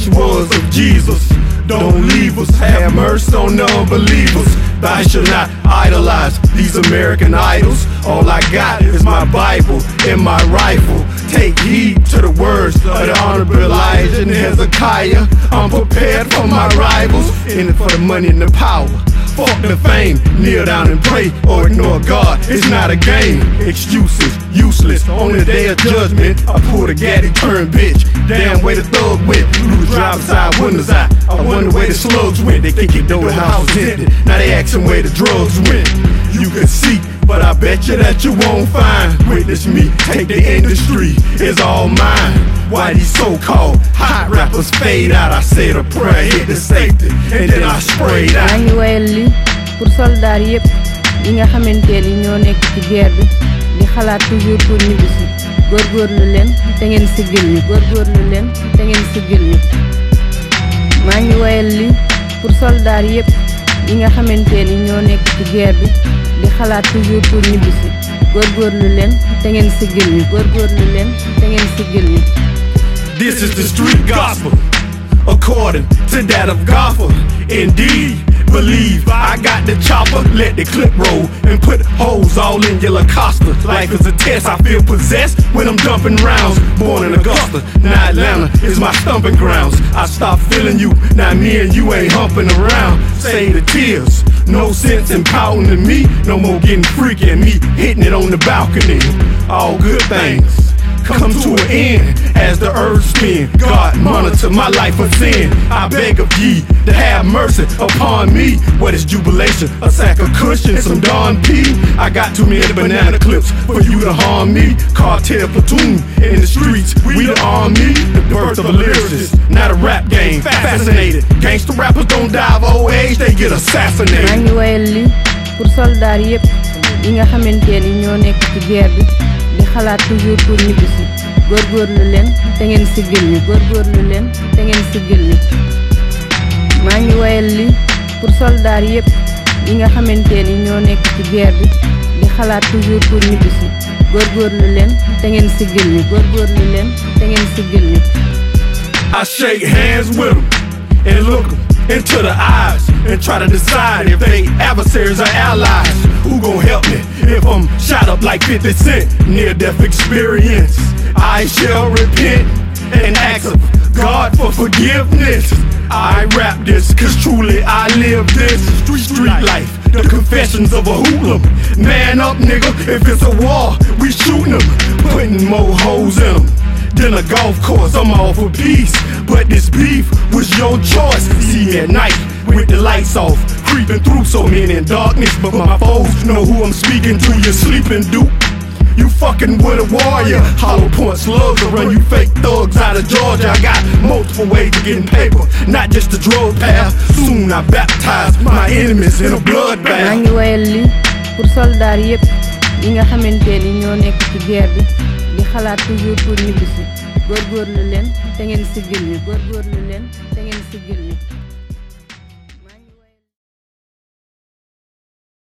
wish was of Jesus. Don't leave us, have mercy on the unbelievers. Thou shalt not idolize these American idols. All I got is my Bible and my rifle. Take heed to the words of the Honorable Elijah and Hezekiah. I'm prepared for my rivals, in it for the money and the power. Fuck the fame, kneel down and pray or ignore God. It's not a game. Excuses, useless. On the day of judgment, I pull the gaddy, turn bitch. Damn way the thug went. Blew the driver's side windows out. I wonder where the slugs went. They think it though the house was empty. Now they asking where the drugs went. You can see, but I bet you that you won't find. Witness me, take the industry, it's all mine. Why these so-called hot rappers fade out? I said a prayer, hit the safety, and then I sprayed out. maa ngi wayal li pour soldats yépp yi nga xamante ni ñoo nekk ci guerre bi di xalaat toujours pour ñibbisi. Góorgóorlu leen te ngeen siggil ñu, góorgóorlu leen te ngeen siggil ñu. maa ngi wayal li pour soldats yépp yi nga xamante ni ñoo nekk ci guerre bi di xalaat toujours pour ñibbisi. Góorgóorlu leen te ngeen siggil ñu, góorgóorlu leen te ngeen siggil ñu. This is the street gospel, according to that of Gospel. Indeed, believe I got the chopper, let the clip roll and put holes all in your Lacosta. Life is a test, I feel possessed when I'm dumping rounds. Born in Augusta, now Atlanta is my stomping grounds. I stopped feeling you, now me and you ain't humping around. Save the tears, no sense in pouting to me. No more getting freaky and me hitting it on the balcony. All good things come to an end as the earth spin. God monitor my life of sin. I beg of ye to have mercy upon me. What is jubilation? A sack of cushion, some Don P. I got too many banana clips for you to harm me. Cartel platoon in the streets, we the army. The birth of a lyricist, not a rap game. Fascinated, gangster rappers don't die of old age, they get assassinated. maa ngi wayal li pour soldats yépp yi nga xamante ni ñoo nekk ci guerre bi di xalaat toujours pour ñibbisi. Góorgóorlu leen te ngeen siggil ñu, góorgóorlu leen te ngeen siggil ñu. maa ngi wayal li pour soldats yépp yi nga xamante ni ñoo nekk ci guerre bi di xalaat toujours pour ñibbisi. Góorgóorlu leen te ngeen siggil ñu, góorgóorlu leen te ngeen siggil ñu. I shake hands with them and look them into the eyes and try to decide if they adversaries or allies. Who gon' help me if I'm shot up like 50 Cent? Near-death experience. I shall repent and ask of God for forgiveness. I rap this cause truly I live this street life, the confessions of a hoodlum. Man up nigga, if it's a war, we shootin' them, putting more holes in them than a golf course. I'm all for peace, but this beef was your choice. See me at night with the lights off, creeping through so many in darkness, but my foes know who I'm speaking to. You sleeping, dude? You fucking with a warrior. Hollow point slugs to run you fake thugs out of Georgia. I got multiple ways of getting paper, not just the drug path. Soon I baptize my enemies in a bloodbath. maa ngi wayal li pour soldats yépp yi nga xamante ni ñoo nekk ci guerre bi di xalaat toujours pour ñibbisi. Góorgóorlu leen te ngeen siggil ñu, góorgóorlu leen te ngeen siggil ñu.